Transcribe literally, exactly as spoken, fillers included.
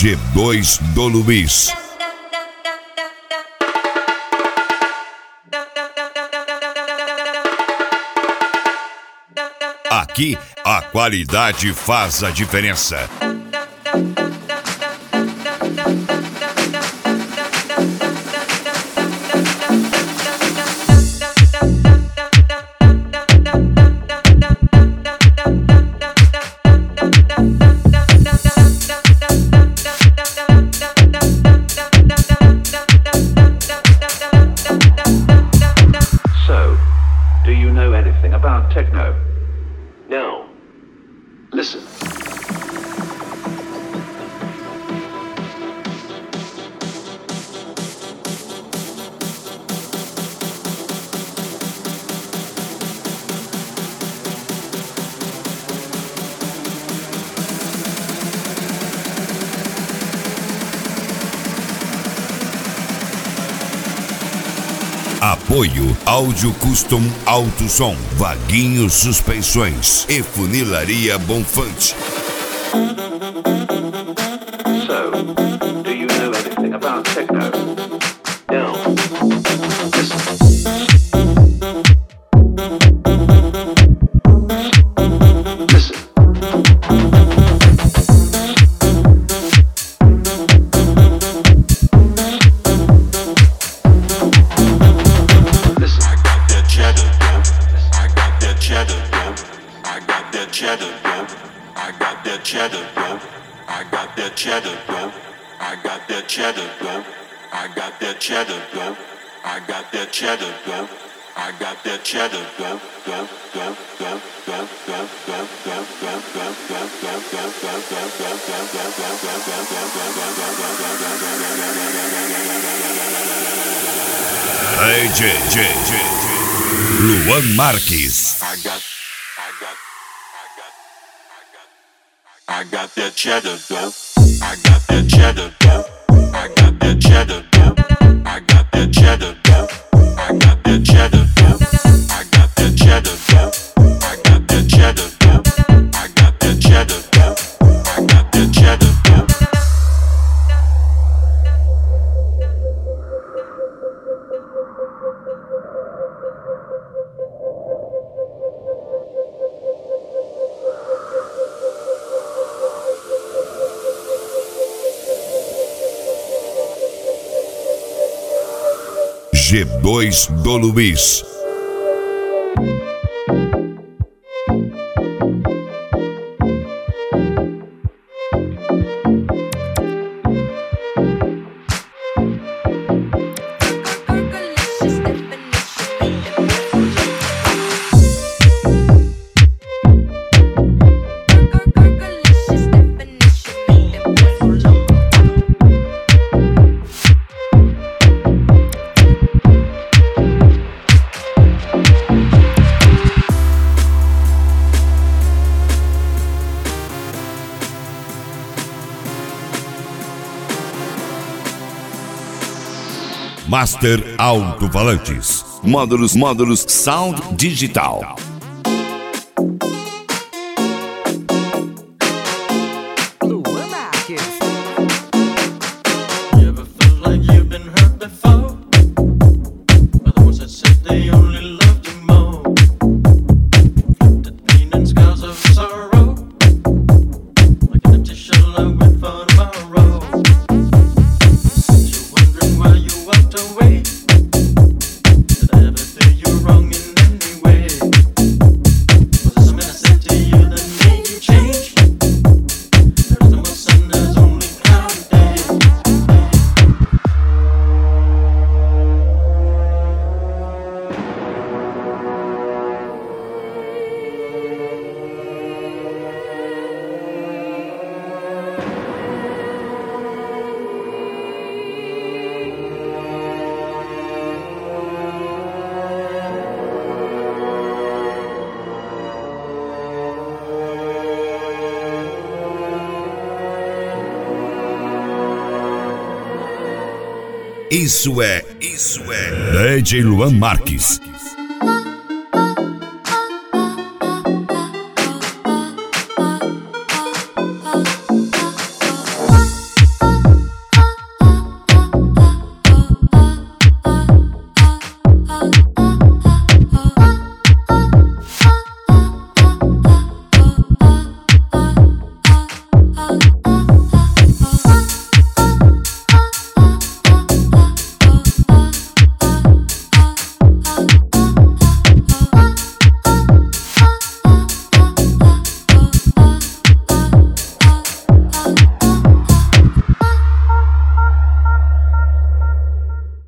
G dois do Luiz. Aqui, a qualidade faz a diferença. So, do you know anything about techno? No. Listen. Apoio Áudio Custom Alto Som, Vaguinho Suspensões e Funilaria Bonfante. So, do you know anything about techno? No. Listen. Listen. Cheddar, bro. I got that cheddar, bro. I got that cheddar, bro. I got that cheddar, bro. I got that cheddar, bro. I got that cheddar, bro. I got that cheddar, bro. Go, go, go, go, go, go, go, go, go, go, go, go, go, Hey, J J J Luan Marques. I got, I got. I got that cheddar, bro. I got that cheddar, bro. I got that cheddar, bro. I got that cheddar, bro. I got that cheddar, bro. I got that cheddar, bro. I got that cheddar, bro. I got that cheddar, bro. I got that cheddar, bro. G dois do Luiz. Master Alto-Falantes. Módulos, módulos Sound Digital. Isso é, isso é D J Luan Marques.